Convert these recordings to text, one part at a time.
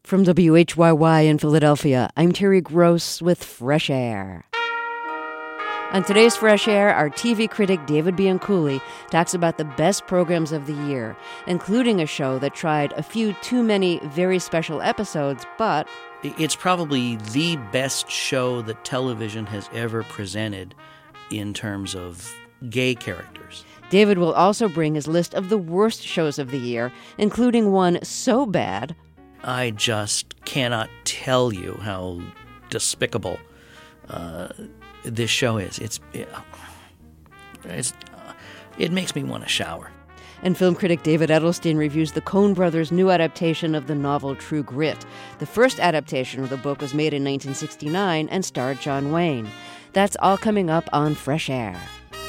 From WHYY in Philadelphia, I'm Terry Gross with Fresh Air. On today's Fresh Air, our TV critic David Bianculli talks about the best programs of the year, including a show that tried a few too many very special episodes, but it's probably the best show that television has ever presented in terms of gay characters. David will also bring his list of the worst shows of the year, including one so bad I just cannot tell you how despicable this show is. It makes me want to shower. And film critic David Edelstein reviews the Coen brothers' new adaptation of the novel True Grit. The first adaptation of the book was made in 1969 and starred John Wayne. That's all coming up on Fresh Air.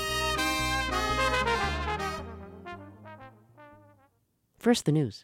First, the news.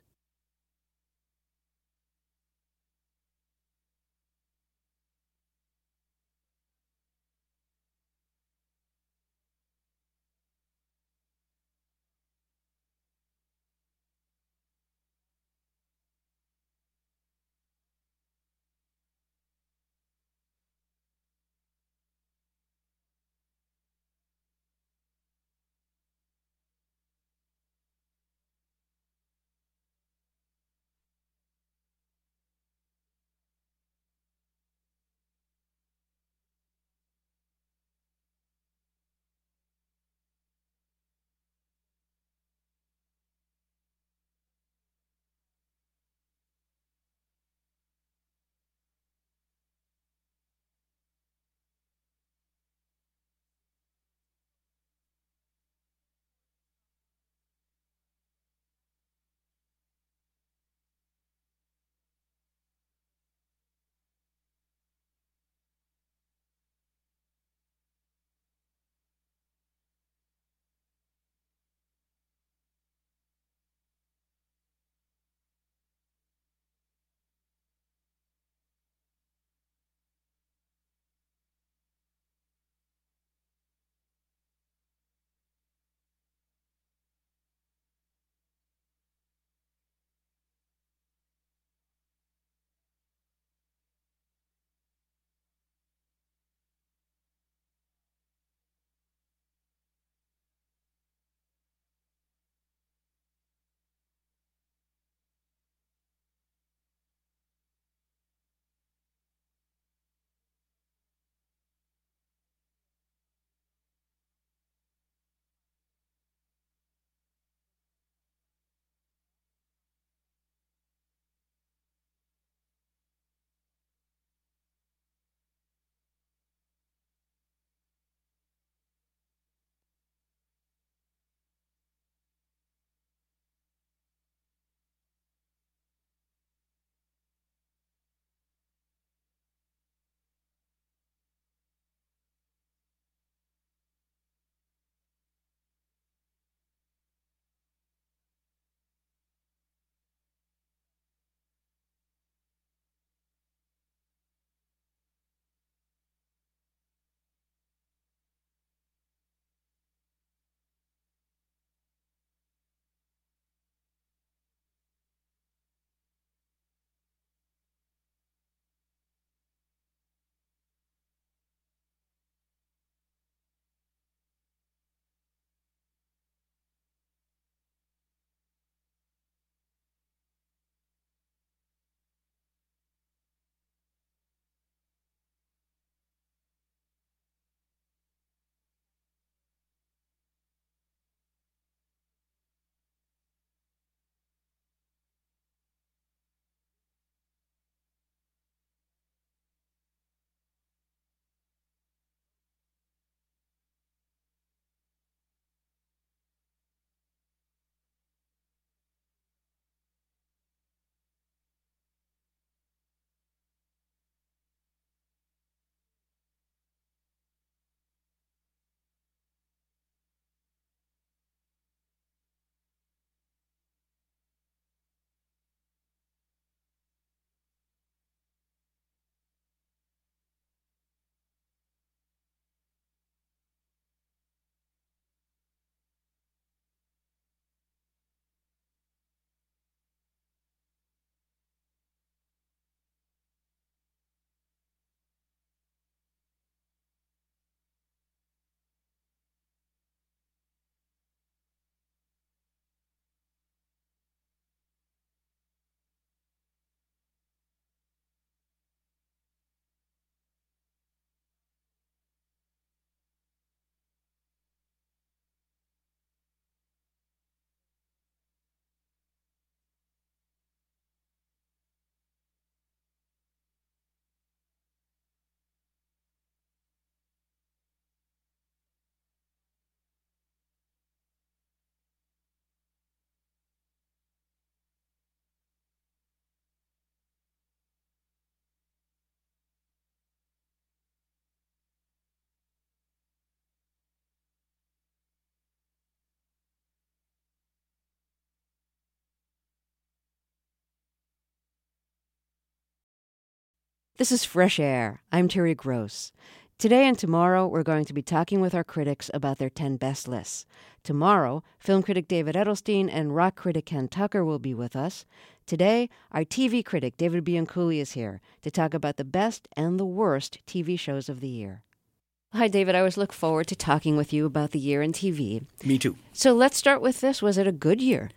This is Fresh Air. I'm Terry Gross. Today and tomorrow, we're going to be talking with our critics about their 10 best lists. Tomorrow, film critic David Edelstein and rock critic Ken Tucker will be with us. Today, our TV critic David Bianculli is here to talk about the best and the worst TV shows of the year. Hi, David. I always look forward to talking with you about the year in TV. Me too. So let's start with this. Was it a good year?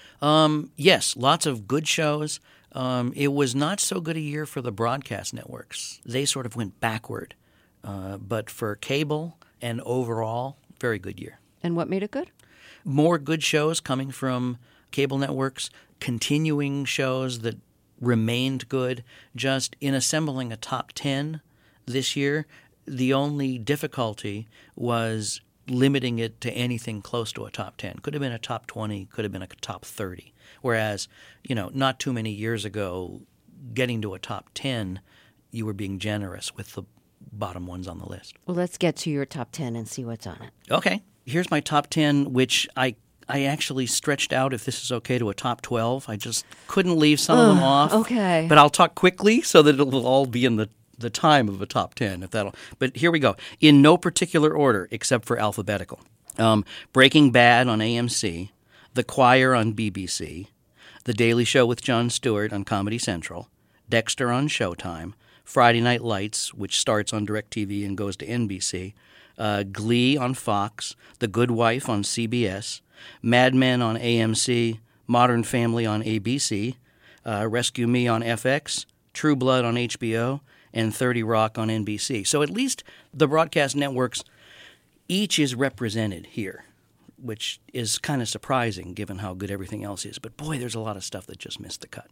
Yes, lots of good shows. It was not so good a year for the broadcast networks. They sort of went backward. But for cable and overall, very good year. And what made it good? More good shows coming from cable networks, continuing shows that remained good. Just in assembling a top 10 this year, the only difficulty was limiting it to anything close to a top 10. Could have been a top 20, could have been a top 30. Whereas, not too many years ago, getting to a top 10, you were being generous with the bottom ones on the list. Well, let's get to your top 10 and see what's on it. Okay. Here's my top 10, which I actually stretched out, if this is okay, to a top 12. I just couldn't leave some of them off. Okay. But I'll talk quickly so that it'll all be in the time of a top 10. But here we go. In no particular order except for alphabetical. Breaking Bad on AMC, The Choir on BBC, The Daily Show with Jon Stewart on Comedy Central, Dexter on Showtime, Friday Night Lights, which starts on DirecTV and goes to NBC, Glee on Fox, The Good Wife on CBS, Mad Men on AMC, Modern Family on ABC, Rescue Me on FX, True Blood on HBO, and 30 Rock on NBC. So at least the broadcast networks, each is represented here, which is kind of surprising given how good everything else is. But boy, there's a lot of stuff that just missed the cut.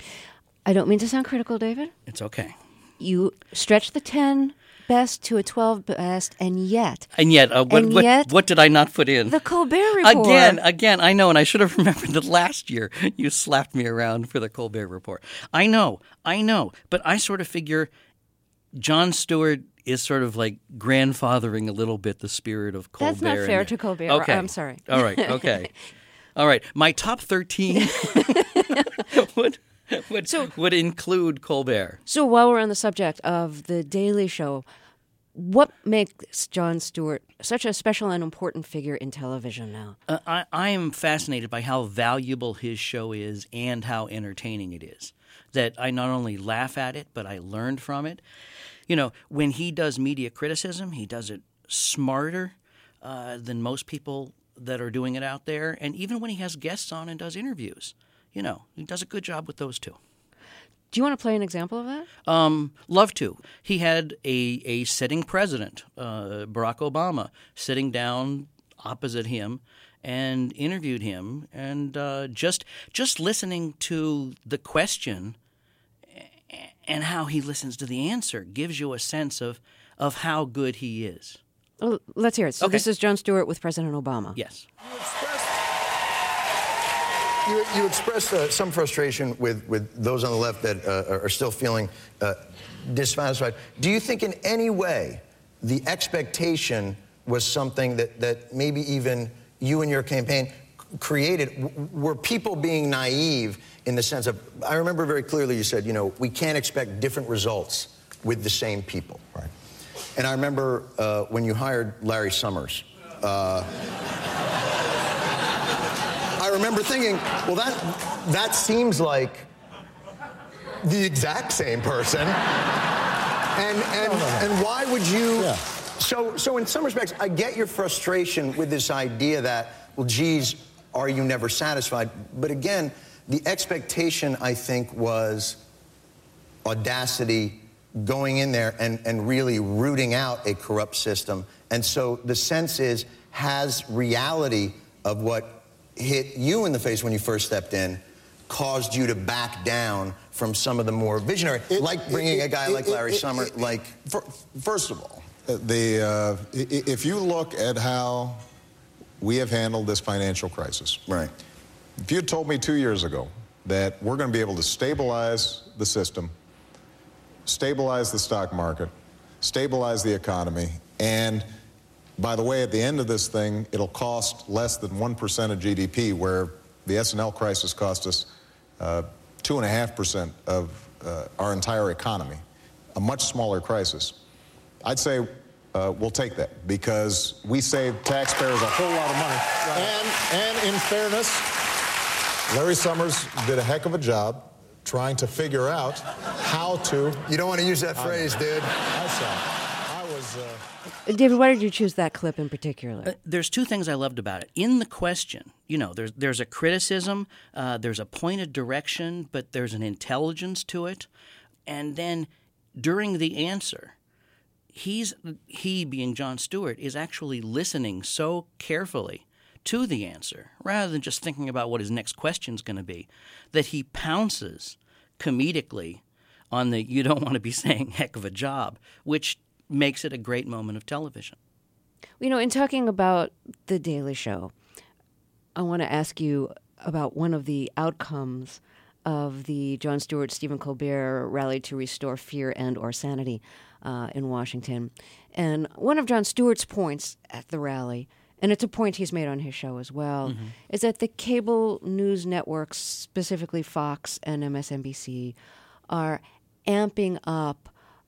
I don't mean to sound critical, David. It's okay. You stretched the 10 best to a 12 best, and yet, what did I not put in? The Colbert Report. Again, I know, and I should have remembered that last year you slapped me around for the Colbert Report. I know, but I sort of figure Jon Stewart is sort of like grandfathering a little bit the spirit of Colbert. That's not fair to Colbert. Okay. I'm sorry. All right, okay. All right, my top 13 would include Colbert. So while we're on the subject of The Daily Show, what makes Jon Stewart such a special and important figure in television now? I am fascinated by how valuable his show is and how entertaining it is. That I not only laugh at it, but I learned from it. When he does media criticism, he does it smarter than most people that are doing it out there. And even when he has guests on and does interviews, he does a good job with those too. Do you want to play an example of that? Love to. He had a sitting president, Barack Obama, sitting down opposite him and interviewed him. And just listening to the question and how he listens to the answer gives you a sense of how good he is. Well, let's hear it. So Okay. This is Jon Stewart with President Obama. Yes. You expressed some frustration with those on the left that are still feeling dissatisfied. Do you think in any way the expectation was something that maybe even you and your campaign created? Were people being naive in the sense of, I remember very clearly you said, we can't expect different results with the same people. Right. And I remember when you hired Larry Summers, I remember thinking, well, that seems like the exact same person. And why would you? Yeah. So in some respects, I get your frustration with this idea that, well, geez, are you never satisfied? But again, the expectation, I think, was audacity, going in there and really rooting out a corrupt system. And so the sense is, has reality of what hit you in the face when you first stepped in caused you to back down from some of the more visionary, like bringing a guy like Larry Summers, like... First of all, if you look at how we have handled this financial crisis. Right. If you had told me 2 years ago that we're going to be able to stabilize the system, stabilize the stock market, stabilize the economy, and by the way, at the end of this thing, it'll cost less than 1% of GDP, where the S&L crisis cost us 2.5% of our entire economy. a much smaller crisis, I'd say we'll take that because we save taxpayers a whole lot of money. Right. And in fairness, Larry Summers did a heck of a job trying to figure out how to... You don't want to use that phrase, dude. I saw. I was... David, why did you choose that clip in particular? There's two things I loved about it. In the question, there's a criticism, there's a pointed direction, but there's an intelligence to it. And then during the answer, he being Jon Stewart, is actually listening so carefully to the answer, rather than just thinking about what his next question's going to be, that he pounces comedically on the "you don't want to be saying heck of a job," which makes it a great moment of television. In talking about The Daily Show, I want to ask you about one of the outcomes of the Jon Stewart-Stephen Colbert rally to restore fear and/or sanity in Washington. And one of Jon Stewart's points at the rally, and it's a point he's made on his show as well, is that the cable news networks, specifically Fox and MSNBC, are amping up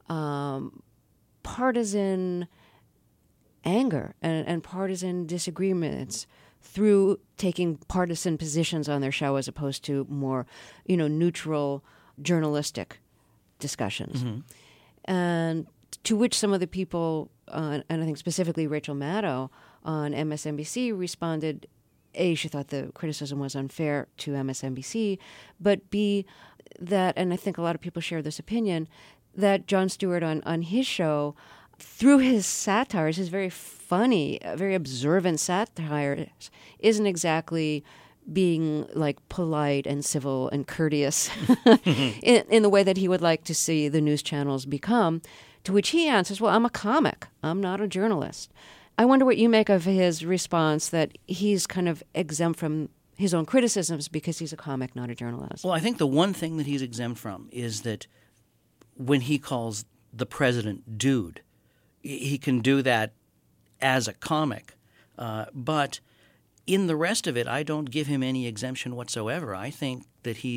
partisan anger and partisan disagreements through taking partisan positions on their show as opposed to more, neutral journalistic discussions. And to which some of the people, and I think specifically Rachel Maddow on MSNBC, responded, A, she thought the criticism was unfair to MSNBC, but B, that, and I think a lot of people share this opinion, that Jon Stewart on his show, through his satires, his very funny, very observant satire, isn't exactly being like polite and civil and courteous in the way that he would like to see the news channels become, to which he answers, well, I'm a comic. I'm not a journalist. I wonder what you make of his response that he's kind of exempt from his own criticisms because he's a comic, not a journalist. Well, I think the one thing that he's exempt from is that when he calls the president dude, he can do that as a comic. But in the rest of it, I don't give him any exemption whatsoever. I think that he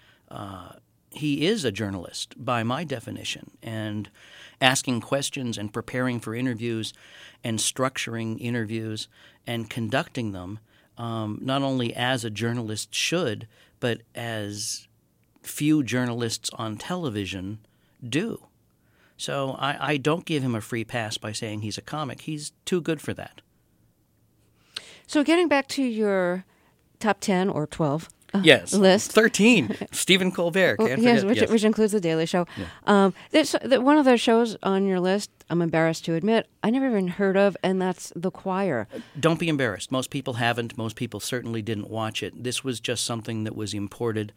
is a journalist by my definition, and asking questions and preparing for interviews and structuring interviews and conducting them not only as a journalist should, but as few journalists on television do. So I don't give him a free pass by saying he's a comic. He's too good for that. So getting back to your top 10 or 12 yes, list. 13, Stephen Colbert. Can't yes, forget. which includes The Daily Show. Yeah. There's one of those shows on your list, I'm embarrassed to admit, I never even heard of, and that's The Choir. Don't be embarrassed. Most people haven't. Most people certainly didn't watch it. This was just something that was imported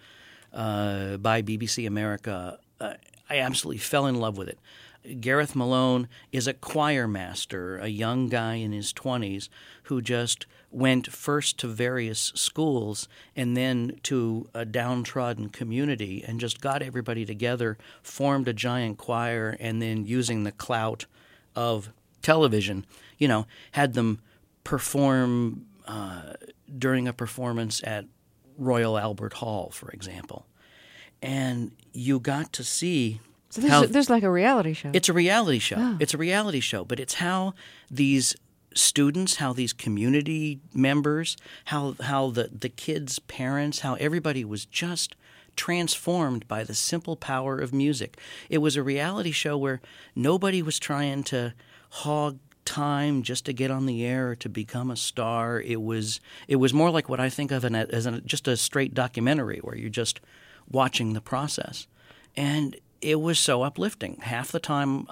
by BBC America. I absolutely fell in love with it. Gareth Malone is a choir master, a young guy in his 20s who just went first to various schools and then to a downtrodden community and just got everybody together, formed a giant choir, and then using the clout of television, had them perform during a performance at Royal Albert Hall, for example. And you got to see there's like a reality show. It's a reality show. Oh. It's a reality show, but it's how these students, how these community members, how the kids' parents, how everybody was just transformed by the simple power of music. It was a reality show where nobody was trying to hog time just to get on the air or to become a star. It was more like what I think of as just a straight documentary where you're just watching the process. And it was so uplifting. Half the time,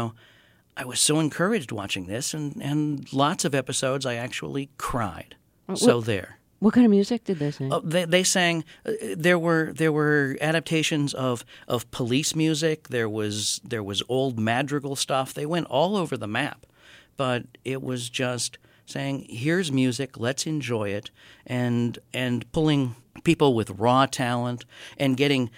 I was so encouraged watching this, and lots of episodes I actually cried. There. What kind of music did they sing? They sang. There were adaptations of police music. There was old madrigal stuff. They went all over the map, but it was just saying, "Here's music. Let's enjoy it," and pulling people with raw talent and getting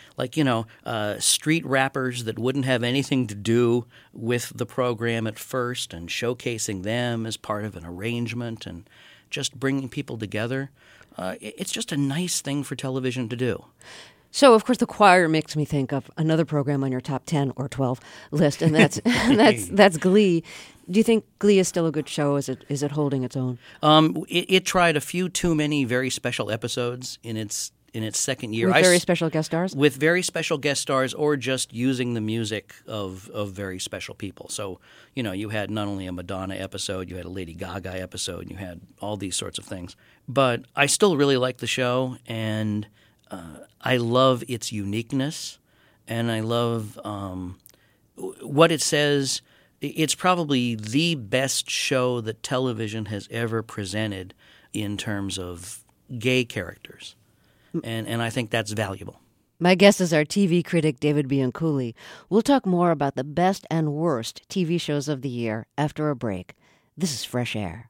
street rappers that wouldn't have anything to do with the program at first and showcasing them as part of an arrangement and just bringing people together. It's just a nice thing for television to do. So, of course, The Choir makes me think of another program on your top 10 or 12 list, and that's Glee. Do you think Glee is still a good show? Is it holding its own? It tried a few too many very special episodes in its second year. With very special guest stars? With very special guest stars, or just using the music of very special people. So, you had not only a Madonna episode, you had a Lady Gaga episode, you had all these sorts of things. But I still really like the show, and I love its uniqueness, and I love what it says. It's probably the best show that television has ever presented in terms of gay characters. And I think that's valuable. My guest is our TV critic, David Bianculli. We'll talk more about the best and worst TV shows of the year after a break. This is Fresh Air.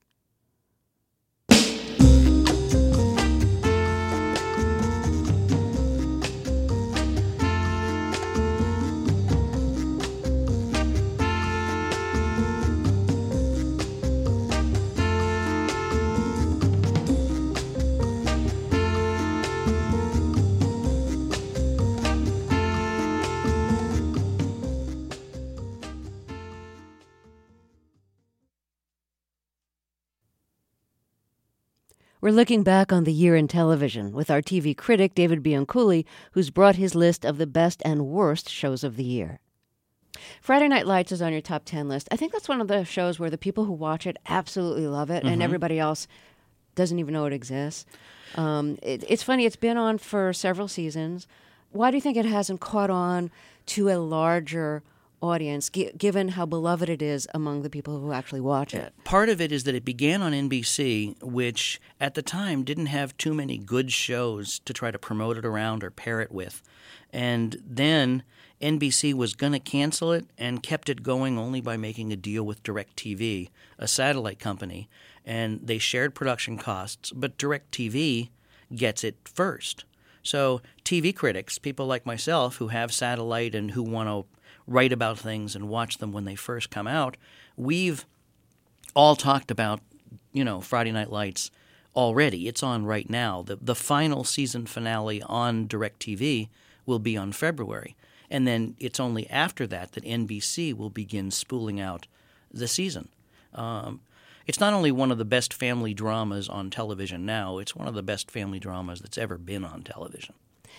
We're looking back on the year in television with our TV critic, David Bianculli, who's brought his list of the best and worst shows of the year. Friday Night Lights is on your top 10 list. I think that's one of the shows where the people who watch it absolutely love it, and everybody else doesn't even know it exists. It's funny, it's been on for several seasons. Why do you think it hasn't caught on to a larger audience, given how beloved it is among the people who actually watch it? Part of it is that it began on NBC, which at the time didn't have too many good shows to try to promote it around or pair it with. And then NBC was going to cancel it and kept it going only by making a deal with DirecTV, a satellite company. And they shared production costs, but DirecTV gets it first. So TV critics, people like myself who have satellite and who want to write about things and watch them when they first come out, we've all talked about, Friday Night Lights already. It's on right now. The final season finale on DirecTV will be on February. And then it's only after that that NBC will begin spooling out the season. It's not only one of the best family dramas on television now, it's one of the best family dramas that's ever been on television.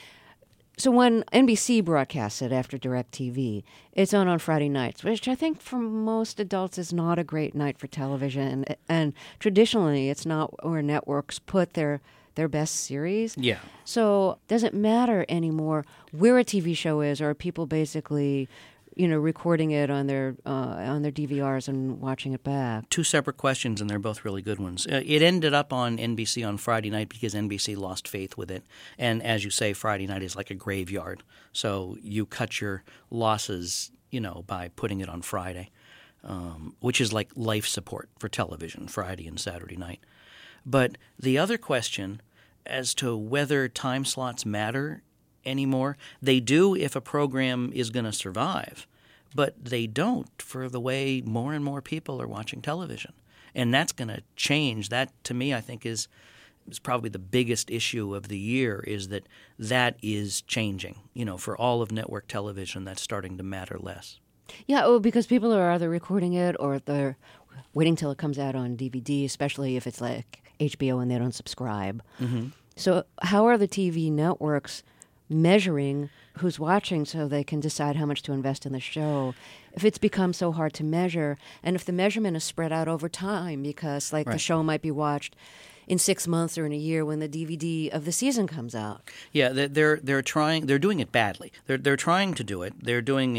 So when NBC broadcasts it after DirecTV, it's on Friday nights, which I think for most adults is not a great night for television. And traditionally, it's not where networks put their best series. Yeah. So does it matter anymore where a TV show is, or are people basically, recording it on their DVRs and watching it back? Two separate questions, and they're both really good ones. It ended up on NBC on Friday night because NBC lost faith with it. And as you say, Friday night is like a graveyard. So you cut your losses, by putting it on Friday, which is like life support for television, Friday and Saturday night. But the other question as to whether time slots matter anymore, they do if a program is going to survive, but they don't for the way more and more people are watching television. And that's going to change. That, to me, I think is probably the biggest issue of the year, is that is changing. For all of network television, that's starting to matter less. Yeah, because people are either recording it or they're waiting till it comes out on DVD, especially if it's like HBO and they don't subscribe. Mm-hmm. So how are the TV networks measuring who's watching so they can decide how much to invest in the show if it's become so hard to measure, and if the measurement is spread out over time because the show might be watched in 6 months or in a year when the DVD of the season comes out? Yeah, they're trying. They're doing it badly. They're trying to do it. They're doing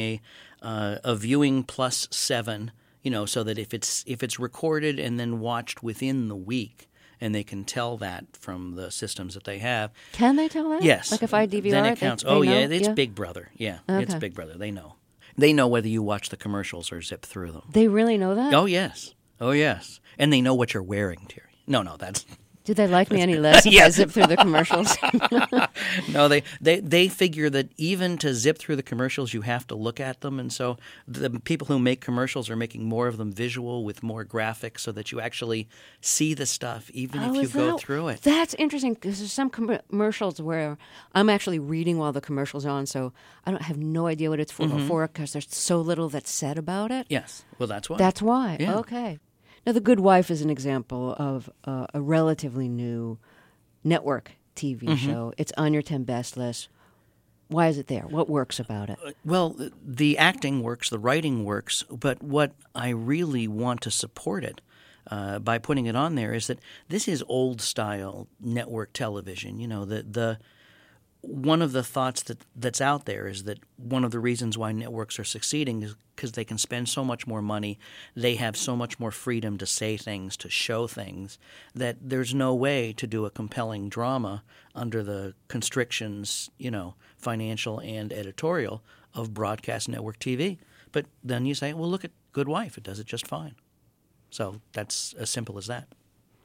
a viewing plus 7, so that if it's recorded and then watched within the week, and they can tell that from the systems that they have. Can they tell that? Yes. Like if I DVR then it counts. they know? It's Big Brother. Yeah, okay. It's Big Brother. They know. They know whether you watch the commercials or zip through them. They really know that? Oh, yes. And they know what you're wearing, Terry. No, Do they like me any less if I zip through the commercials? No, they figure that even to zip through the commercials, you have to look at them. And so the people who make commercials are making more of them visual with more graphics so that you actually see the stuff even if you go through it. That's interesting because there's some commercials where I'm actually reading while the commercial's on, so I don't have no idea what it's for because there's so little that's said about it. Yes. Well, that's why. That's why. Yeah. Okay. Now, The Good Wife is an example of a relatively new network TV show. It's on your 10 best list. Why is it there? What works about it? Well, the acting works, the writing works, but what I really want to support it by putting it on there is that this is old-style network television. You know, the one of the thoughts that's out there is that one of the reasons why networks are succeeding is because they can spend so much more money, they have so much more freedom to say things, to show things, that there's no way to do a compelling drama under the constrictions, you know, financial and editorial of broadcast network TV. But then you say, well, look at Good Wife. It does it just fine. So that's as simple as that.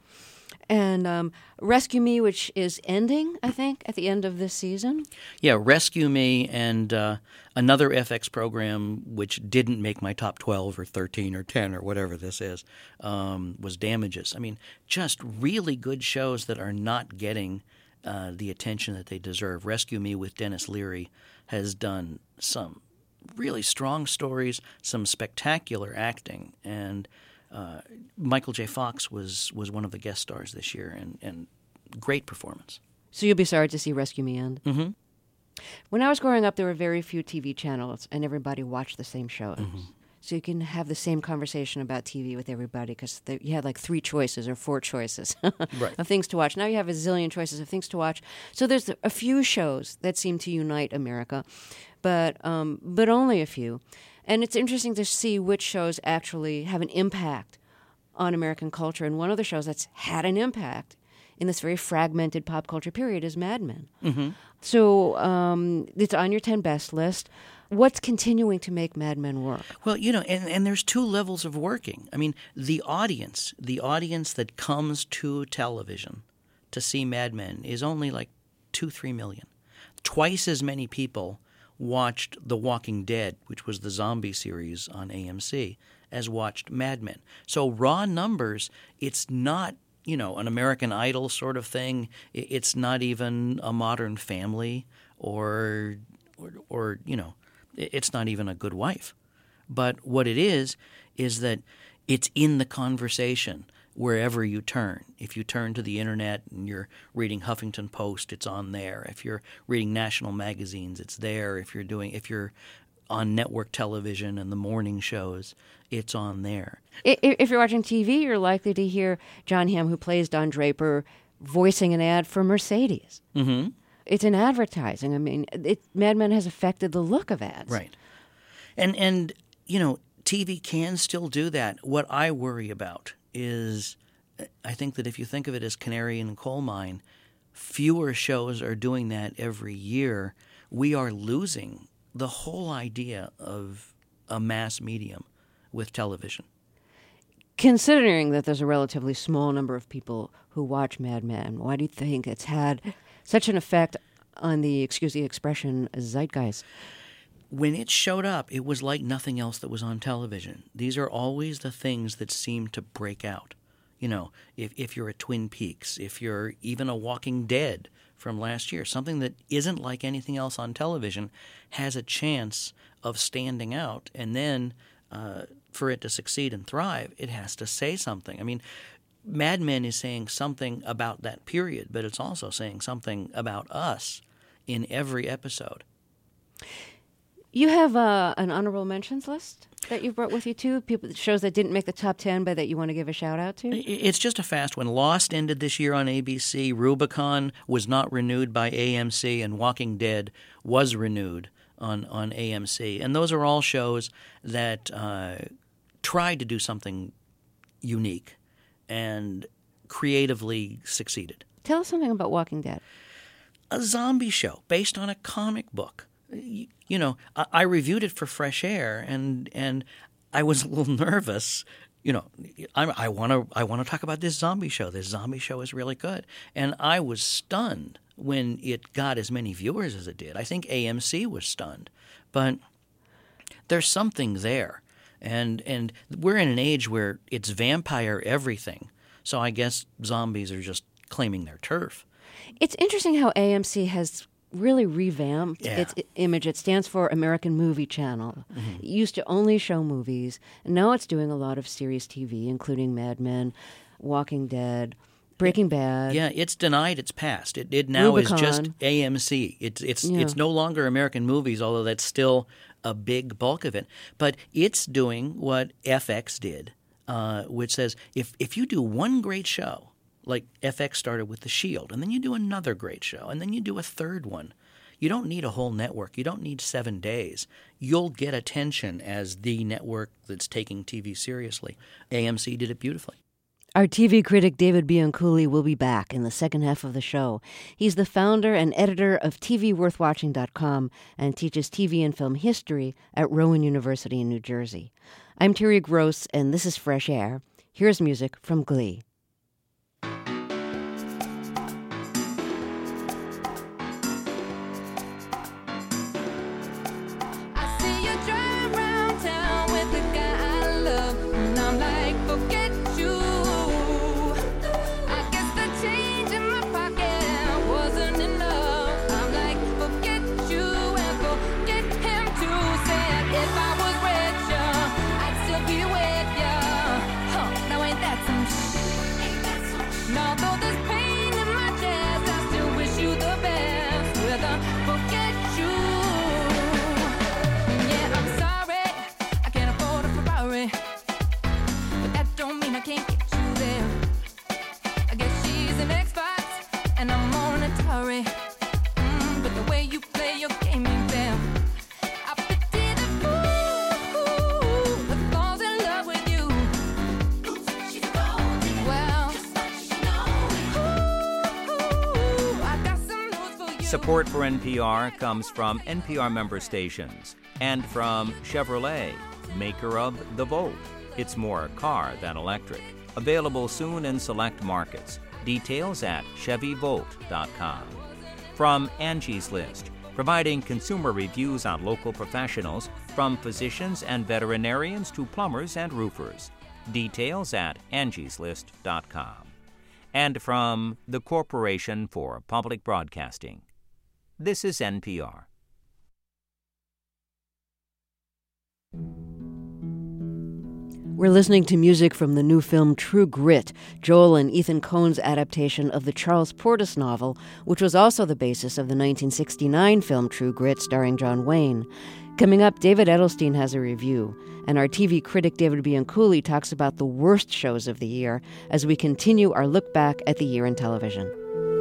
And Rescue Me, which is ending, I think, at the end of this season. Yeah, Rescue Me and another FX program which didn't make my top 12 or 13 or 10 or whatever this is was Damages. I mean, just really good shows that are not getting the attention that they deserve. Rescue Me with Dennis Leary has done some really strong stories, some spectacular acting, and Michael J. Fox was one of the guest stars this year, and great performance. So you'll be sorry to see Rescue Me end? Mm-hmm. When I was growing up, there were very few TV channels, and everybody watched the same shows. So you can have the same conversation about TV with everybody because you had like 3 choices or 4 choices of things to watch. Now you have a zillion choices of things to watch. So there's a few shows that seem to unite America, but only a few. And it's interesting to see which shows actually have an impact on American culture. And one of the shows that's had an impact in this very fragmented pop culture period is Mad Men. Mm-hmm. So it's on your 10 best list. What's continuing to make Mad Men work? Well, you know, and there's 2 levels of working. I mean, the audience that comes to television to see Mad Men is only like 2-3 million. Twice as many people watched The Walking Dead, which was the zombie series on AMC, as watched Mad Men. So raw numbers, it's not, you know, an American Idol sort of thing. It's not even a Modern Family or you know, it's not even a Good Wife. But what it is that it's in the conversation wherever you turn. If you turn to the internet and you're reading Huffington Post, it's on there. If you're reading national magazines, it's there. If you're on network television and the morning shows, it's on there. If you're watching TV, you're likely to hear John Hamm, who plays Don Draper, voicing an ad for Mercedes. Mm-hmm. It's in advertising. I mean, Mad Men has affected the look of ads. Right. And you know, TV can still do that. What I worry about is I think that if you think of it as canary in a coal mine, fewer shows are doing that every year. We are losing the whole idea of a mass medium with television. Considering that there's a relatively small number of people who watch Mad Men, why do you think it's had such an effect on the, excuse the expression, zeitgeist? When it showed up, it was like nothing else that was on television. These are always the things that seem to break out. You know, if you're a Twin Peaks, if you're even a Walking Dead from last year, something that isn't like anything else on television has a chance of standing out. And then for it to succeed and thrive, it has to say something. I mean, Mad Men is saying something about that period, but it's also saying something about us in every episode. You have an honorable mentions list that you've brought with you, too? Shows that didn't make the top 10, but that you want to give a shout-out to? It's just a fast one. Lost ended this year on ABC. Rubicon was not renewed by AMC, and Walking Dead was renewed on AMC. And those are all shows that tried to do something unique and creatively succeeded. Tell us something about Walking Dead. A zombie show based on a comic book. You know, I reviewed it for Fresh Air, and I was a little nervous you know, I want to talk about this zombie show. This zombie show is really good. And I was stunned when it got as many viewers as it did. I think AMC was stunned. But there's something there. And we're in an age where it's vampire everything. So I guess zombies are just claiming their turf. It's interesting how AMC has really revamped its image. It stands for American Movie Channel. Mm-hmm. It used to only show movies, and now it's doing a lot of series TV, including Mad Men, Walking Dead, Breaking Bad. Yeah, it's denied its past. It now Rubicon. is just AMC. It's no longer American movies, although that's still a big bulk of it. But it's doing what FX did, which says if you do one great show, like FX started with The Shield, and then you do another great show, and then you do a third one. You don't need a whole network. You don't need 7 days. You'll get attention as the network that's taking TV seriously. AMC did it beautifully. Our TV critic David Bianculli will be back in the second half of the show. He's the founder and editor of TVWorthWatching.com and teaches TV and film history at Rowan University in New Jersey. I'm Terry Gross, and this is Fresh Air. Here's music from Glee. Support for NPR comes from NPR member stations and from Chevrolet, maker of the Volt. It's more car than electric. Available soon in select markets. Details at ChevyVolt.com. From Angie's List, providing consumer reviews on local professionals, from physicians and veterinarians to plumbers and roofers. Details at Angie'sList.com. And from the Corporation for Public Broadcasting. This is NPR. We're listening to music from the new film True Grit, Joel and Ethan Coen's adaptation of the Charles Portis novel, which was also the basis of the 1969 film True Grit starring John Wayne. Coming up, David Edelstein has a review, and our TV critic David Bianculli talks about the worst shows of the year as we continue our look back at the year in television.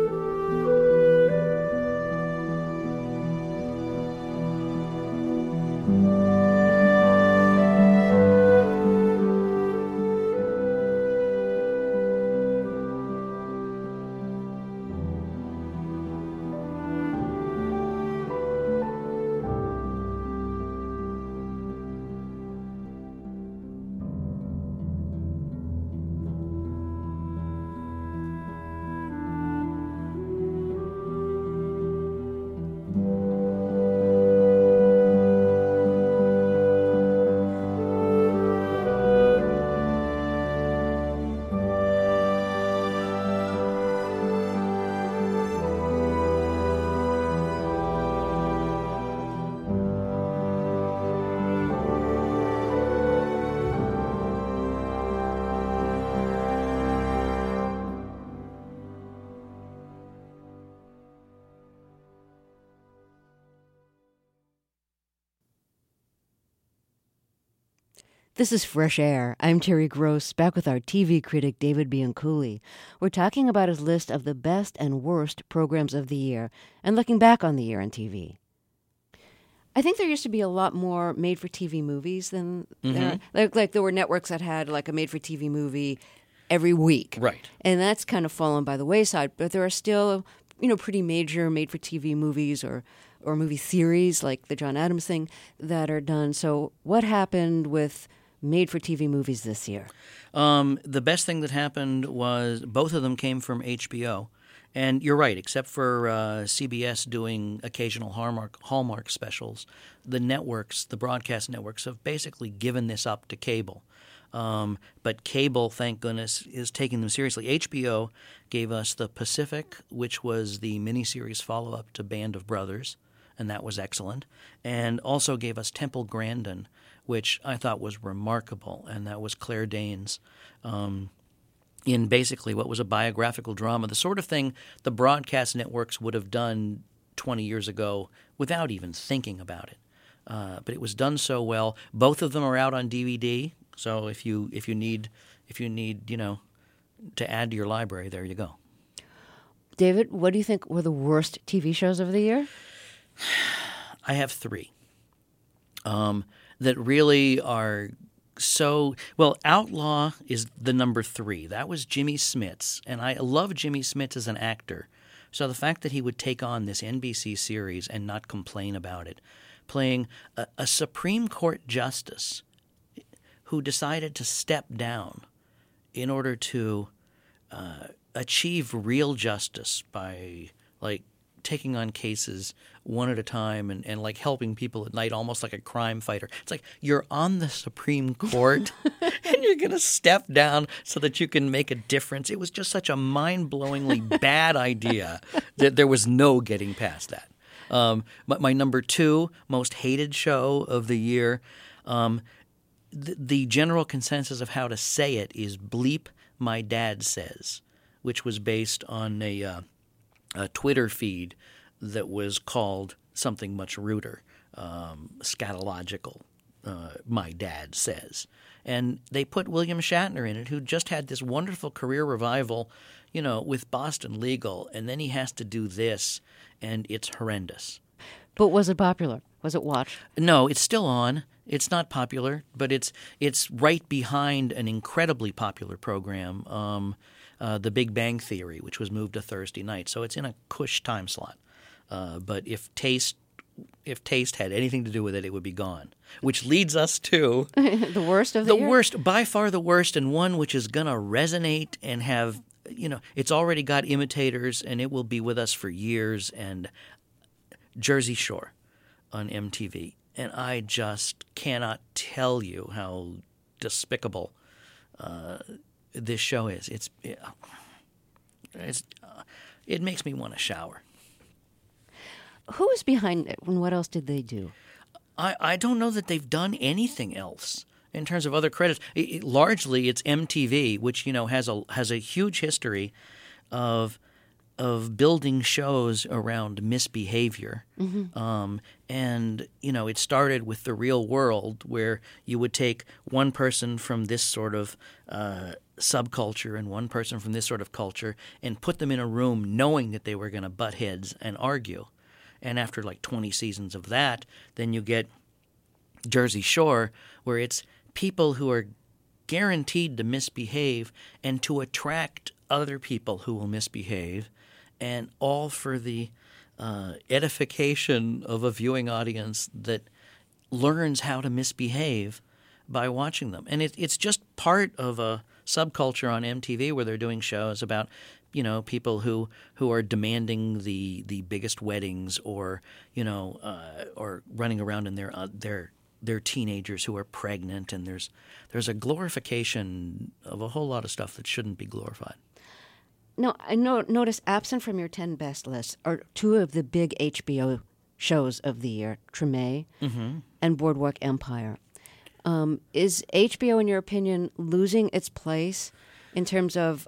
This is Fresh Air. I'm Terry Gross, back with our TV critic David Bianculli. We're talking about his list of the best and worst programs of the year and looking back on the year in TV. I think there used to be a lot more made-for-TV movies than like there were networks that had like a made-for-TV movie every week. Right. And that's kind of fallen by the wayside, but there are still, pretty major made-for-TV movies or movie series like the John Adams thing that are done. So what happened with made-for-TV movies this year? The best thing that happened was both of them came from HBO. And you're right, except for CBS doing occasional Hallmark specials, the networks, the broadcast networks, have basically given this up to cable. But cable, thank goodness, is taking them seriously. HBO gave us The Pacific, which was the miniseries follow-up to Band of Brothers, and that was excellent, and also gave us Temple Grandin, which I thought was remarkable, and that was Claire Danes in basically what was a biographical drama, the sort of thing the broadcast networks would have done 20 years ago without even thinking about it. But it was done so well. Both of them are out on DVD, so if you need to add to your library, there you go. David, what do you think were the worst TV shows of the year? I have three that really are so – well, Outlaw is the number 3. That was Jimmy Smits, and I love Jimmy Smits as an actor. So the fact that he would take on this NBC series and not complain about it, playing a Supreme Court justice who decided to step down in order to achieve real justice by like taking on cases one at a time and like helping people at night, almost like a crime fighter. It's like you're on the Supreme Court and you're going to step down so that you can make a difference. It was just such a mind-blowingly bad idea that there was no getting past that. My number 2 most hated show of the year, the general consensus of how to say it is Bleep My Dad Says, which was based on a Twitter feed that was called something much ruder, scatological, My Dad Says. And they put William Shatner in it, who just had this wonderful career revival, with Boston Legal, and then he has to do this, and it's horrendous. But was it popular? Was it watched? No, it's still on. It's not popular, but it's right behind an incredibly popular program, The Big Bang Theory, which was moved to Thursday night. So it's in a cush time slot. But if taste had anything to do with it, it would be gone. Which leads us to the worst of the year? Worst, by far the worst, and one which is going to resonate and have, it's already got imitators, and it will be with us for years, and Jersey Shore on MTV. And I just cannot tell you how despicable this show is. It makes me want to shower. Who was behind it, and what else did they do? I don't know that they've done anything else in terms of other credits. Largely, it's MTV, which has a huge history of building shows around misbehavior. Mm-hmm. And it started with The Real World, where you would take one person from this sort of subculture and one person from this sort of culture and put them in a room knowing that they were going to butt heads and argue. And after like 20 seasons of that, then you get Jersey Shore, where it's people who are guaranteed to misbehave and to attract other people who will misbehave, and all for the edification of a viewing audience that learns how to misbehave by watching them. And it's just part of a subculture on MTV where they're doing shows about people who are demanding the biggest weddings, or or running around in their teenagers who are pregnant, and there's a glorification of a whole lot of stuff that shouldn't be glorified. No, I notice absent from your 10 best list are 2 of the big HBO shows of the year, Treme and Boardwalk Empire. Is HBO, in your opinion, losing its place in terms of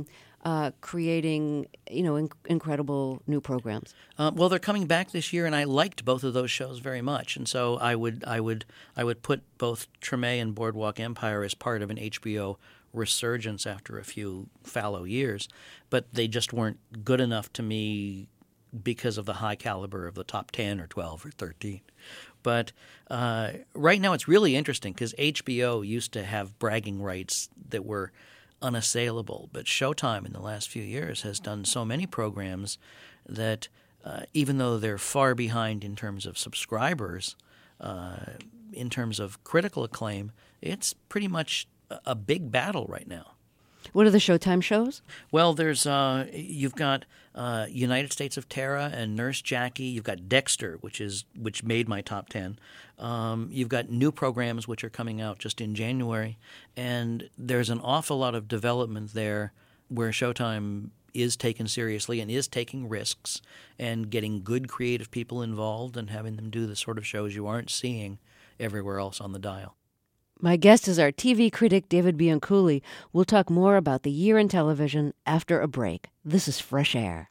creating, incredible new programs? Well, they're coming back this year, and I liked both of those shows very much, and so I would put both Treme and Boardwalk Empire as part of an HBO resurgence after a few fallow years, but they just weren't good enough to me because of the high caliber of the top 10 or 12 or 13. But right now it's really interesting because HBO used to have bragging rights that were unassailable, but Showtime in the last few years has done so many programs that even though they're far behind in terms of subscribers, in terms of critical acclaim, it's pretty much a big battle right now. What are the Showtime shows? Well, there's you've got United States of Terra and Nurse Jackie. You've got Dexter, which made my top 10. You've got new programs which are coming out just in January, and there's an awful lot of development there where Showtime is taken seriously and is taking risks and getting good creative people involved and having them do the sort of shows you aren't seeing everywhere else on the dial. My guest is our TV critic, David Bianculli. We'll talk more about the year in television after a break. This is Fresh Air.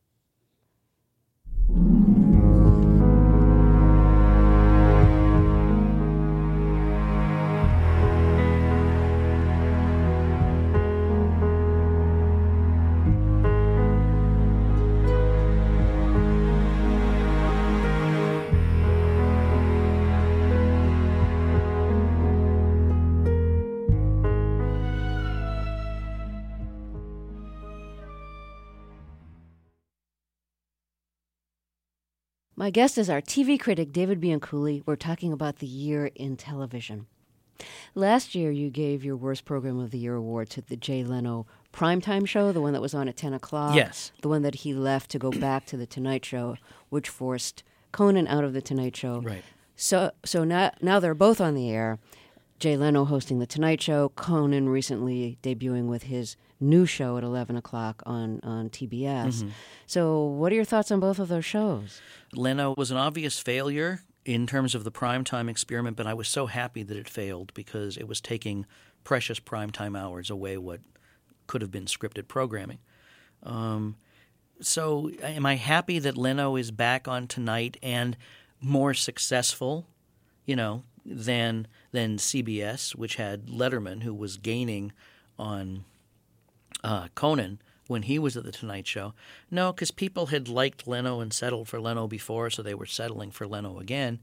My guest is our TV critic, David Bianculli. We're talking about the year in television. Last year, you gave your Worst Program of the Year award to the Jay Leno primetime show, the one that was on at 10 o'clock. Yes. The one that he left to go back to The Tonight Show, which forced Conan out of The Tonight Show. Right. So now they're both on the air. Jay Leno hosting The Tonight Show, Conan recently debuting with his new show at 11 o'clock on TBS. Mm-hmm. So what are your thoughts on both of those shows? Leno was an obvious failure in terms of the primetime experiment, but I was so happy that it failed because it was taking precious primetime hours away what could have been scripted programming. So am I happy that Leno is back on Tonight and more successful, than CBS, which had Letterman, who was gaining on Conan when he was at The Tonight Show? No, because people had liked Leno and settled for Leno before, so they were settling for Leno again.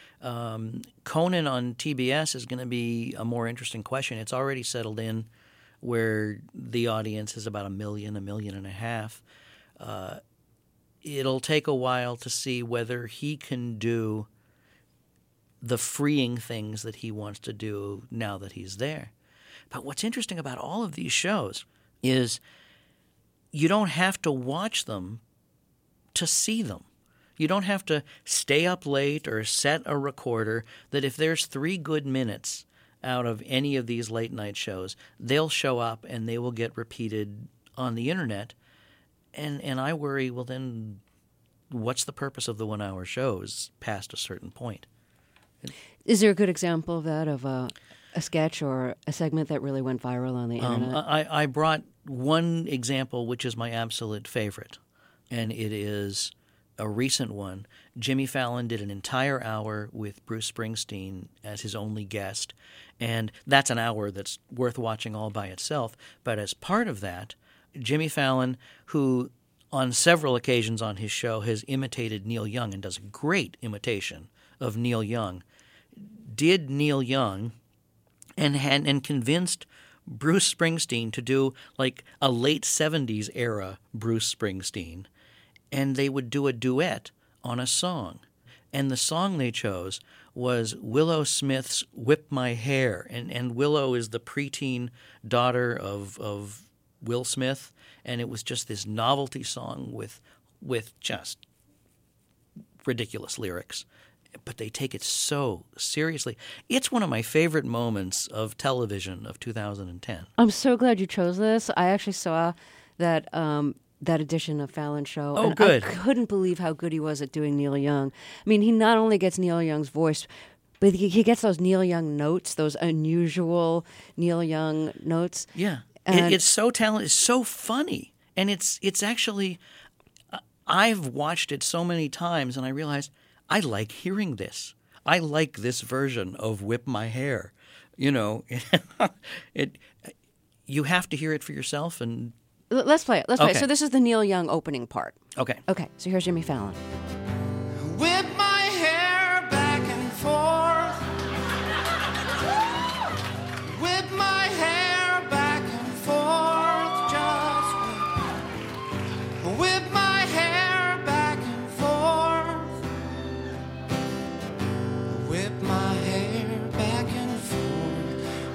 Conan on TBS is going to be a more interesting question. It's already settled in where the audience is about 1 million, 1.5 million. It'll take a while to see whether he can do the freeing things that he wants to do now that he's there. But what's interesting about all of these shows is you don't have to watch them to see them. You don't have to stay up late or set a recorder that if there's 3 good minutes out of any of these late night shows, they'll show up and they will get repeated on the internet. And I worry, well, then what's the purpose of the 1-hour shows past a certain point? Is there a good example of that, of a sketch or a segment that really went viral on the internet? I brought one example, which is my absolute favorite, and it is a recent one. Jimmy Fallon did an entire hour with Bruce Springsteen as his only guest, and that's an hour that's worth watching all by itself. But as part of that, Jimmy Fallon, who on several occasions on his show has imitated Neil Young and does a great imitation of Neil Young, did Neil Young and convinced Bruce Springsteen to do like a late 70s era Bruce Springsteen, and they would do a duet on a song. And the song they chose was Willow Smith's Whip My Hair. And Willow is the preteen daughter of Will Smith, and it was just this novelty song with just ridiculous lyrics. But they take it so seriously. It's one of my favorite moments of television of 2010. I'm so glad you chose this. I actually saw that edition of Fallon's show. Oh, and good. I couldn't believe how good he was at doing Neil Young. I mean, he not only gets Neil Young's voice, but he gets those Neil Young notes, those unusual Neil Young notes. Yeah. It's so talented. It's so funny. And it's actually, I've watched it so many times and I realized I like hearing this. I like this version of Whip My Hair. You have to hear it for yourself. And let's play it. Let's play it. Okay. So this is the Neil Young opening part. Okay. Okay, so here's Jimmy Fallon. Whip my hair back and forth. Whip my hair back and forth. Just whip my hair back and forth. Whip my hair back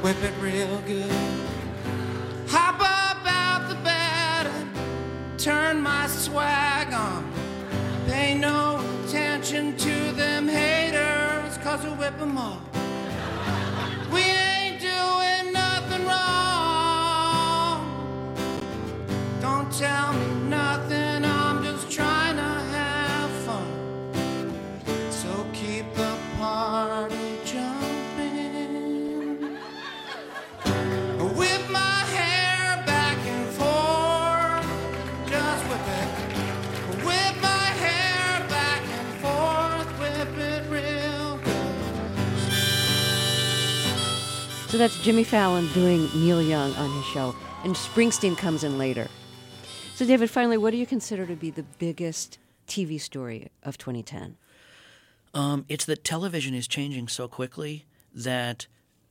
whip it real good. Hop up out the bed and turn my swag on. Pay no attention to them haters, 'cause we'll whip 'em all. We ain't doing nothing wrong. Don't tell me nothing, I'm just trying to have fun. So keep the party jumping. Whip my hair back and forth, just whip it. Whip my hair back and forth, whip it real good. So that's Jimmy Fallon doing Neil Young on his show, and Springsteen comes in later. So David, finally, what do you consider to be the biggest TV story of 2010? It's that television is changing so quickly that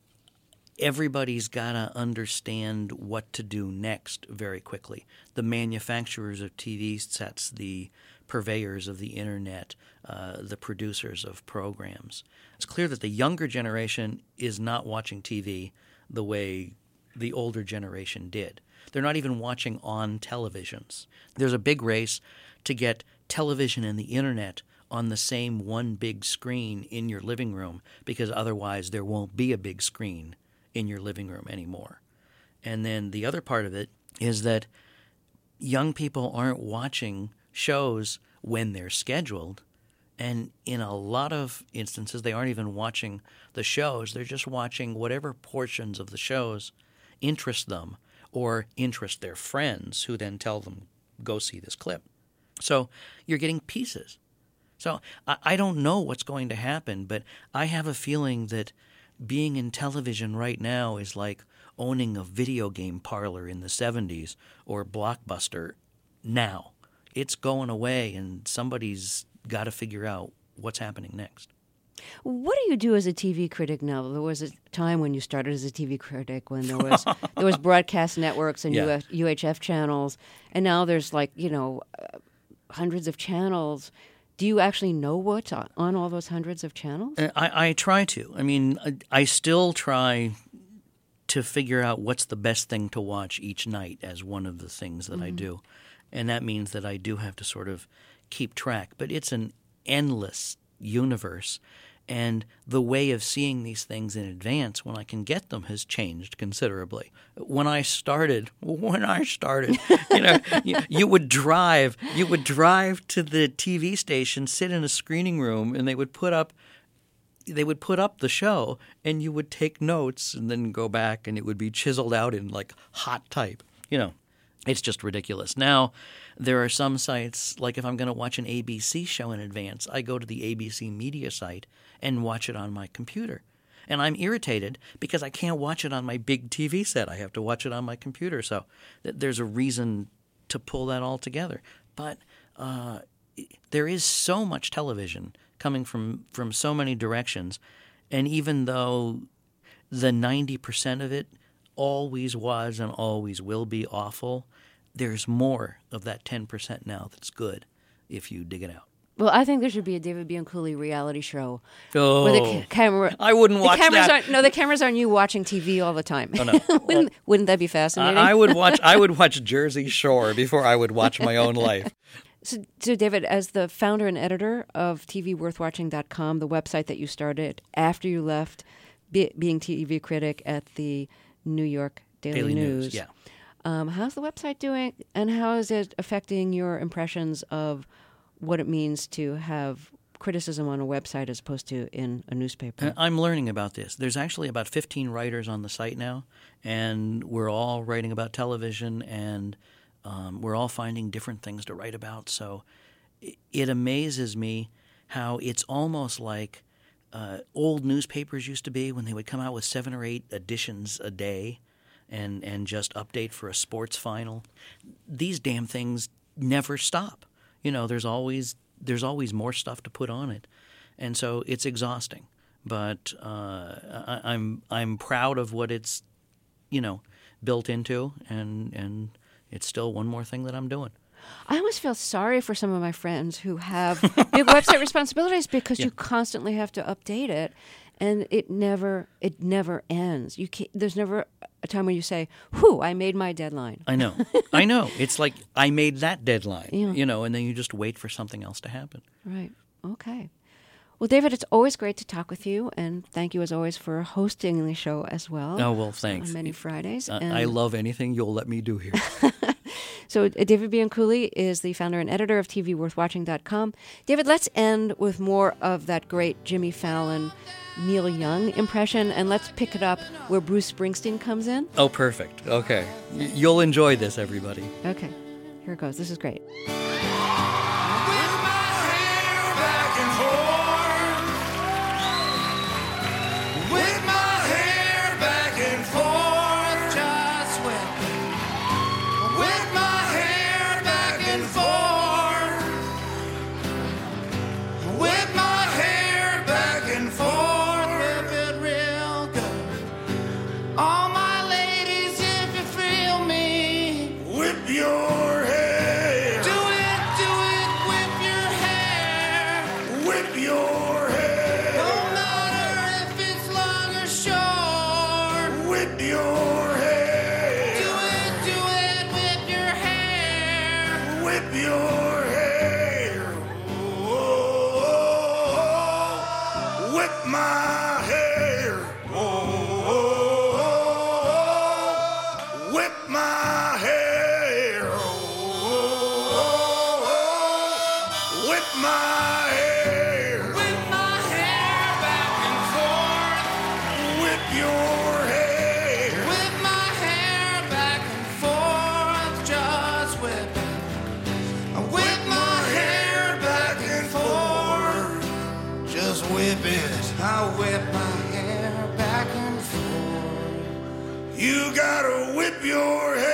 everybody's got to understand what to do next very quickly. The manufacturers of TV sets, the purveyors of the internet, the producers of programs. It's clear that the younger generation is not watching TV the way the older generation did. They're not even watching on televisions. There's a big race to get television and the internet on the same one big screen in your living room, because otherwise there won't be a big screen in your living room anymore. And then the other part of it is that young people aren't watching shows when they're scheduled, and in a lot of instances they aren't even watching the shows. They're just watching whatever portions of the shows interest them or interest their friends, who then tell them, go see this clip. So you're getting pieces. So I don't know what's going to happen, but I have a feeling that being in television right now is like owning a video game parlor in the 70s or Blockbuster now. It's going away, and somebody's got to figure out what's happening next. What do you do as a TV critic now? There was a time when you started as a TV critic when there was broadcast networks and Yeah. UHF channels, and now there's hundreds of channels. Do you actually know what's on all those hundreds of channels? I try to. I mean, I still try to figure out what's the best thing to watch each night as one of the things that I do. And that means that I do have to sort of keep track. But it's an endless universe. And the way of seeing these things in advance when I can get them has changed considerably. When I started, you would drive to the TV station, sit in a screening room, and they would put up the show, and you would take notes and then go back, and it would be chiseled out in like hot type. It's just ridiculous. Now, there are some sites, like if I'm going to watch an ABC show in advance, I go to the ABC Media site and watch it on my computer. And I'm irritated because I can't watch it on my big TV set. I have to watch it on my computer. So there's a reason to pull that all together. But there is so much television coming from so many directions. And even though the 90% of it always was and always will be awful, there's more of that 10% now that's good if you dig it out. Well, I think there should be a David Bianculli reality show. Oh, where the camera. I wouldn't watch that. The cameras aren't you watching TV all the time. Oh, no. Wouldn't that be fascinating? I would watch Jersey Shore before I would watch my own life. So, David, as the founder and editor of TVWorthWatching.com, the website that you started after you left being TV critic at the New York Daily News. Yeah. How's the website doing, and how is it affecting your impressions of what it means to have criticism on a website as opposed to in a newspaper? I'm learning about this. There's actually about 15 writers on the site now, and we're all writing about television, and we're all finding different things to write about. So it amazes me how it's almost like old newspapers used to be when they would come out with 7 or 8 editions a day and just update for a sports final. These damn things never stop. There's always more stuff to put on it, and so it's exhausting. But I'm proud of what it's built into, and it's still one more thing that I'm doing. I always feel sorry for some of my friends who have big website responsibilities because you constantly have to update it. And it never ends. There's never a time when you say, "Whew, I made my deadline." I know. It's like I made that deadline, Yeah. and then you just wait for something else to happen. Right. Okay. Well, David, it's always great to talk with you, and thank you as always for hosting the show as well. Oh, well, thanks. On many Fridays. I love anything you'll let me do here. So David Bianculli is the founder and editor of TVWorthWatching.com. David, let's end with more of that great Jimmy Fallon, Neil Young impression, and let's pick it up where Bruce Springsteen comes in. Oh, perfect. Okay. You'll enjoy this, everybody. Okay. Here it goes. This is great. With my hair back and forth. With my hair back and forth, just whipping. With my hair back and forth. With my hair back and forth, whip it real good. All my ladies, if you feel me, whip your hair. Do it, whip your hair. Whip your hair. No matter if it's long or short. Whip your hair. Do it, whip your hair. Whip your hair. Oh, whip my hair. Oh, whip my hair. Oh, whip my hair. Whip my hair back and forth. Whip your hair. Whip my hair back and forth, just whip it. Whip my hair back and forth, just whip it. I whip my hair back and forth. You gotta whip your hair.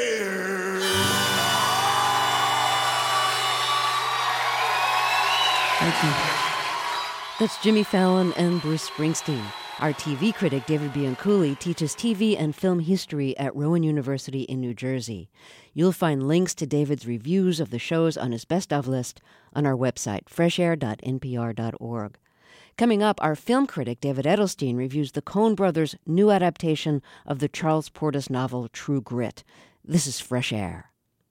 Thank you. That's Jimmy Fallon and Bruce Springsteen. Our TV critic, David Bianculli, teaches TV and film history at Rowan University in New Jersey. You'll find links to David's reviews of the shows on his best of list on our website, freshair.npr.org. Coming up, our film critic, David Edelstein, reviews the Coen brothers' new adaptation of the Charles Portis novel True Grit. This is Fresh Air.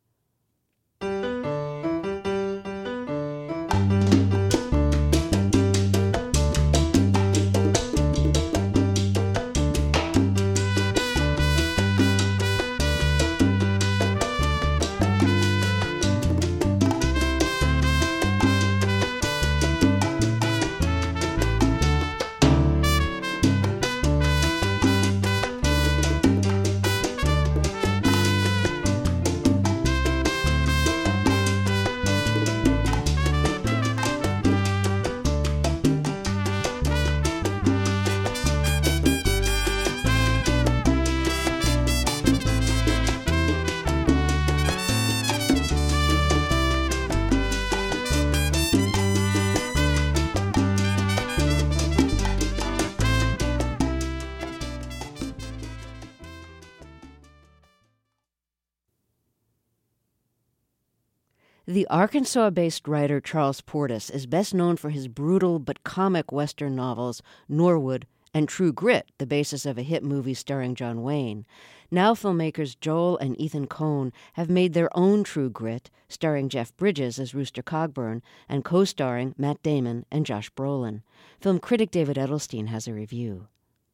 The Arkansas-based writer Charles Portis is best known for his brutal but comic Western novels Norwood and True Grit, the basis of a hit movie starring John Wayne. Now filmmakers Joel and Ethan Coen have made their own True Grit, starring Jeff Bridges as Rooster Cogburn and co-starring Matt Damon and Josh Brolin. Film critic David Edelstein has a review.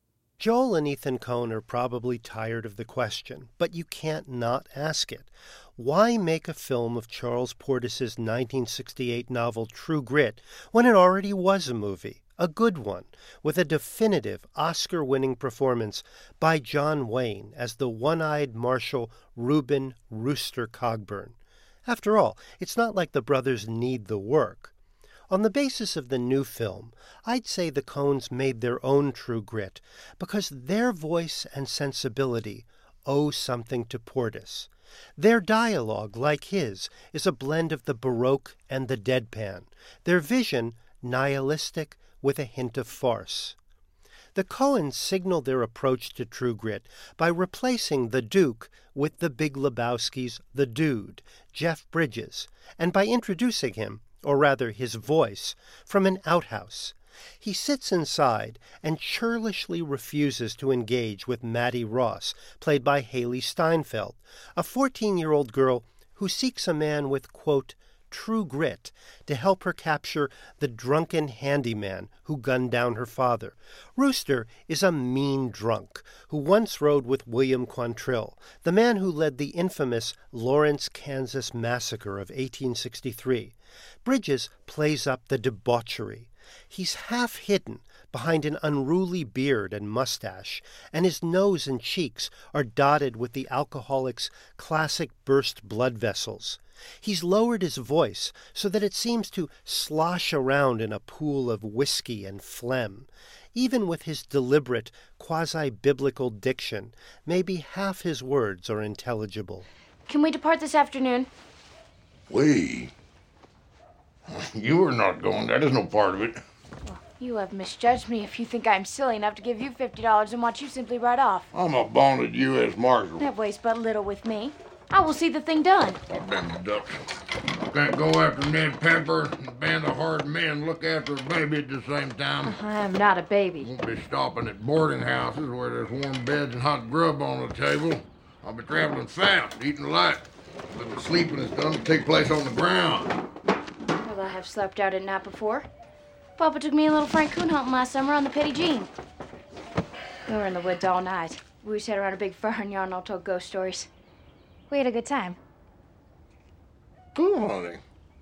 Joel and Ethan Coen are probably tired of the question, but you can't not ask it. Why make a film of Charles Portis's 1968 novel True Grit when it already was a movie, a good one, with a definitive Oscar-winning performance by John Wayne as the one-eyed Marshal Reuben Rooster Cogburn? After all, it's not like the brothers need the work. On the basis of the new film, I'd say the Coens made their own True Grit because their voice and sensibility owe something to Portis. Their dialogue, like his, is a blend of the Baroque and the deadpan, their vision nihilistic with a hint of farce. The Coens signaled their approach to True Grit by replacing the Duke with the Big Lebowski's The Dude, Jeff Bridges, and by introducing him, or rather his voice, from an outhouse. He sits inside and churlishly refuses to engage with Maddie Ross, played by Haley Steinfeld, a 14-year-old girl who seeks a man with, quote, true grit to help her capture the drunken handyman who gunned down her father. Rooster is a mean drunk who once rode with William Quantrill, the man who led the infamous Lawrence, Kansas massacre of 1863. Bridges plays up the debauchery. He's half hidden behind an unruly beard and mustache, and his nose and cheeks are dotted with the alcoholic's classic burst blood vessels. He's lowered his voice so that it seems to slosh around in a pool of whiskey and phlegm. Even with his deliberate, quasi-biblical diction, maybe half his words are intelligible. Can we depart this afternoon? We? You are not going. That is no part of it. Well, you have misjudged me if you think I'm silly enough to give you $50 and watch you simply ride off. I'm a bonded U.S. Marshal. That weighs but little with me. I will see the thing done. I've been the ducks. Can't go after Ned Pepper and a band of hard men look after a baby at the same time. I am not a baby. Won't be stopping at boarding houses where there's warm beds and hot grub on the table. I'll be traveling fast, eating light. But the sleeping is going to take place on the ground. Well, I have slept out at night before. Papa took me and little Frank coon hunting last summer on the Petty Jean. We were in the woods all night. We sat around a big fire and yarn all told ghost stories. We had a good time. Coon hunting?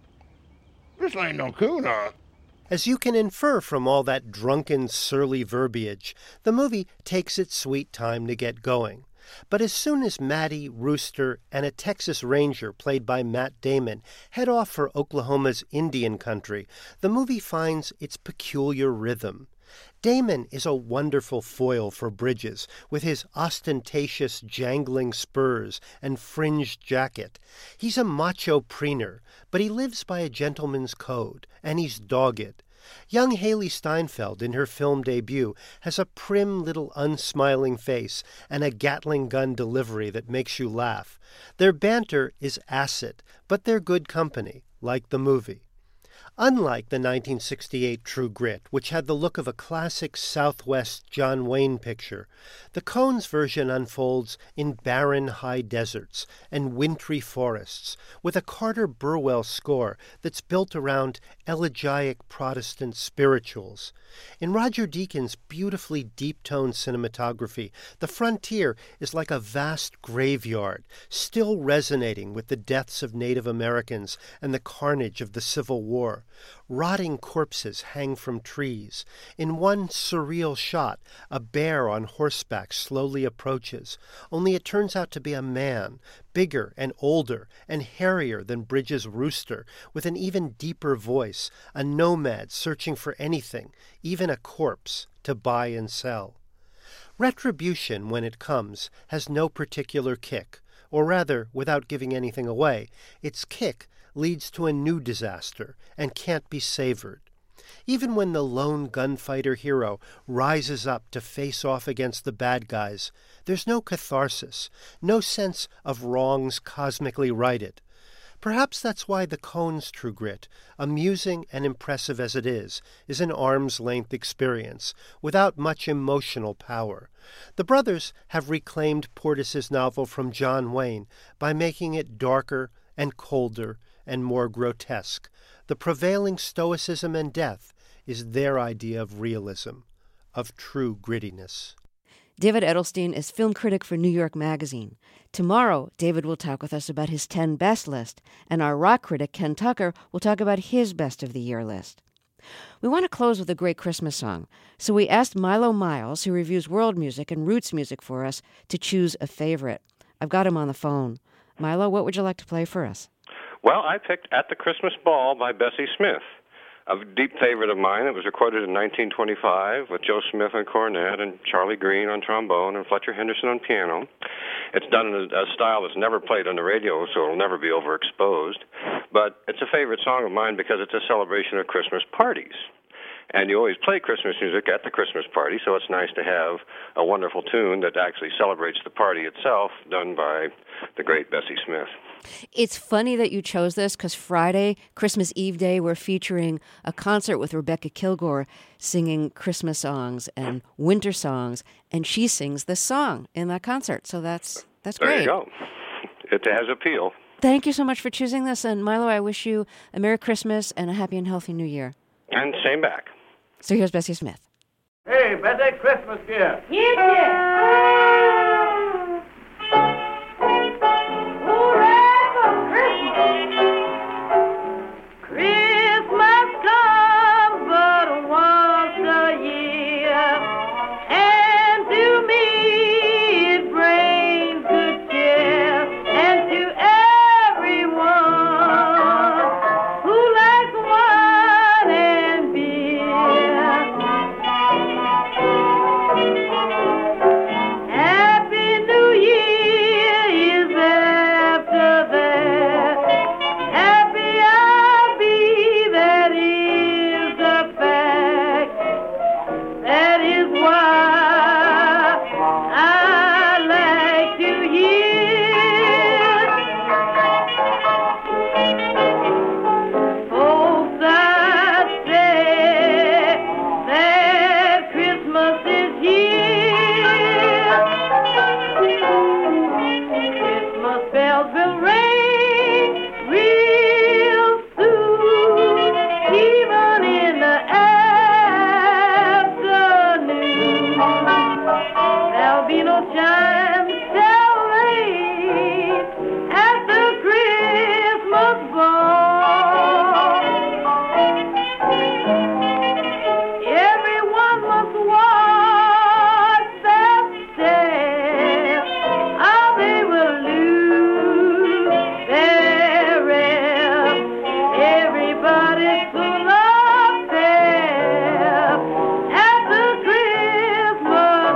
This ain't no coon hunt. As you can infer from all that drunken, surly verbiage, the movie takes its sweet time to get going. But as soon as Maddie, Rooster, and a Texas Ranger played by Matt Damon head off for Oklahoma's Indian country, the movie finds its peculiar rhythm. Damon is a wonderful foil for Bridges, with his ostentatious jangling spurs and fringed jacket. He's a macho preener, but he lives by a gentleman's code, and he's dogged. Young Haley Steinfeld, in her film debut, has a prim little unsmiling face and a Gatling gun delivery that makes you laugh. Their banter is acid, but they're good company, like the movie. Unlike the 1968 True Grit, which had the look of a classic Southwest John Wayne picture, the Coens version unfolds in barren high deserts and wintry forests, with a Carter Burwell score that's built around elegiac Protestant spirituals. In Roger Deakins' beautifully deep-toned cinematography, the frontier is like a vast graveyard, still resonating with the deaths of Native Americans and the carnage of the Civil War. Rotting corpses hang from trees. In one surreal shot, a bear on horseback slowly approaches, only it turns out to be a man, bigger and older and hairier than Bridges' Rooster, with an even deeper voice, a nomad searching for anything, even a corpse, to buy and sell. Retribution, when it comes, has no particular kick, or rather, without giving anything away, its kick leads to a new disaster and can't be savored. Even when the lone gunfighter hero rises up to face off against the bad guys, there's no catharsis, no sense of wrongs cosmically righted. Perhaps that's why the Coens' True Grit, amusing and impressive as it is an arm's-length experience, without much emotional power. The brothers have reclaimed Portis's novel from John Wayne by making it darker and colder and more grotesque. The prevailing stoicism and death is their idea of realism, of true grittiness. David Edelstein is film critic for New York Magazine. Tomorrow, David will talk with us about his 10 best list, and our rock critic, Ken Tucker, will talk about his best of the year list. We want to close with a great Christmas song, so we asked Milo Miles, who reviews world music and roots music for us, to choose a favorite. I've got him on the phone. Milo, what would you like to play for us? Well, I picked At the Christmas Ball by Bessie Smith, a deep favorite of mine. It was recorded in 1925 with Joe Smith on cornet and Charlie Green on trombone and Fletcher Henderson on piano. It's done in a style that's never played on the radio, so it'll never be overexposed. But it's a favorite song of mine because it's a celebration of Christmas parties. And you always play Christmas music at the Christmas party, so it's nice to have a wonderful tune that actually celebrates the party itself, done by the great Bessie Smith. It's funny that you chose this because Friday, Christmas Eve Day, we're featuring a concert with Rebecca Kilgore singing Christmas songs and winter songs, and she sings this song in that concert. So that's great. There you go. It has appeal. Thank you so much for choosing this. And Milo, I wish you a Merry Christmas and a happy and healthy New Year. And same back. So here's Bessie Smith. Hey, Betty, Christmas gift. Yes, Hooray for Christmas! Christmas comes but once a year, and to me it brings good cheer, and to everyone who likes wine and beer. Happy New Year is after that. Happy I'll be, that is a fact. That is why I like to hear folks that say that Christmas is here. Christmas bells will ring real soon, even in the afternoon. There'll be no chimes telling at the Christmas ball. Everyone must watch their step, or they will lose their rep. Everybody's full of pep at the Christmas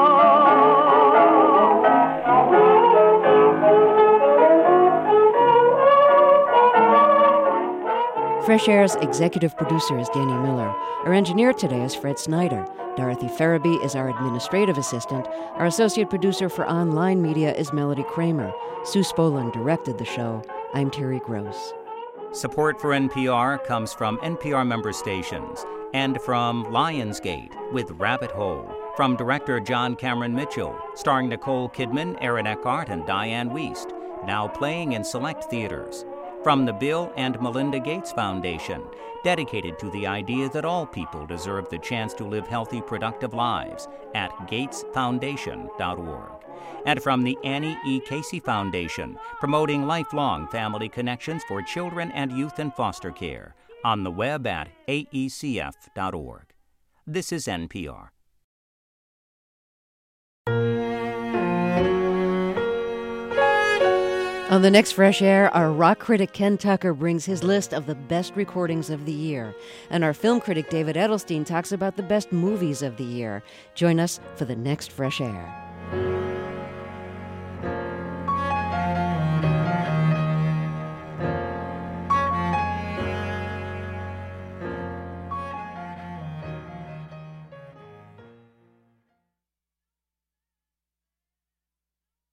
ball. Fresh Air's executive producer is Danny Miller. Our engineer today is Fred Snyder. Dorothy Farabee is our administrative assistant. Our associate producer for online media is Melody Kramer. Sue Spolin directed the show. I'm Terry Gross. Support for NPR comes from NPR member stations and from Lionsgate with Rabbit Hole, from director John Cameron Mitchell, starring Nicole Kidman, Aaron Eckhart, and Diane Wiest, now playing in select theaters. From the Bill and Melinda Gates Foundation, dedicated to the idea that all people deserve the chance to live healthy, productive lives at gatesfoundation.org. And from the Annie E. Casey Foundation, promoting lifelong family connections for children and youth in foster care, on the web at aecf.org. This is NPR. On the next Fresh Air, our rock critic Ken Tucker brings his list of the best recordings of the year. And our film critic David Edelstein talks about the best movies of the year. Join us for the next Fresh Air.